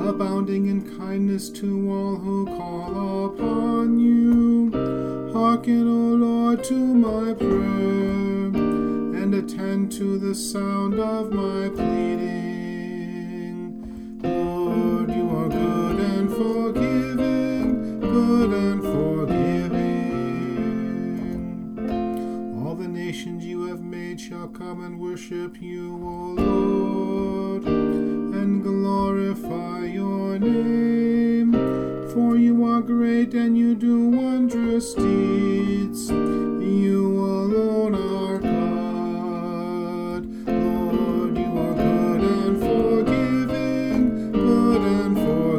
abounding in kindness to all who call upon you. Hearken, O Lord, to my prayer, and attend to the sound of my pleading. Lord, you are good and forgiving, good and forgiving. All the nations you have made shall come and worship you, O Lord, and glorify your name. For you are great and you do wondrous deeds. You alone are God. Lord, you are good and forgiving, good and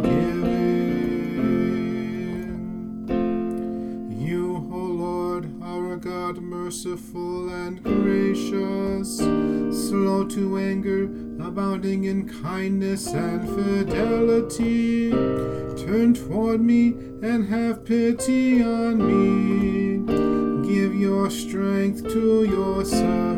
forgiving. You, O Lord, our God, merciful and gracious, slow to anger, abounding in kindness and fidelity. Turn toward me and have pity on me. Give your strength to your servant.